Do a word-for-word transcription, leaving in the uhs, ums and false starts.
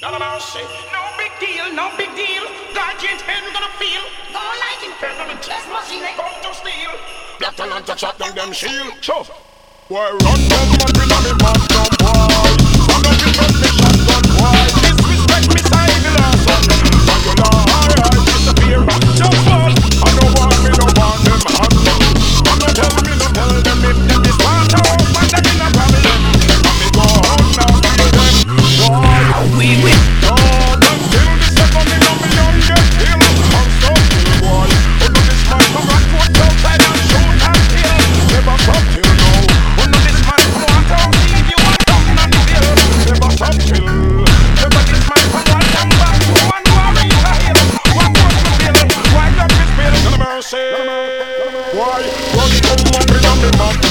Not about shit. No big deal, no big deal. God ain't head gonna feel. No like him, turn on the chess machine and come to steal. Black talent to chop down them shield. Sure. Why run them up in a me man from boy? Stand up in front me shotgun boy. Disrespect me side the last son. And you know alright disappear. Just fall. I don't want me no want them hand. I don't tell me no tell them if them is want out. Man them in a problem. And me go home now feel them. Boy. We will. Oh, until the second in a me young get ill. I'm so ill boy. Under this man come and put outside and shoot and kill. Never stop till now. Under this man come and come see if you want something and feel. Never stop till. Never this man come and come back. One more reach a hill. One more to feel. Why not this bill? No mercy. Why? Run come up in a me man.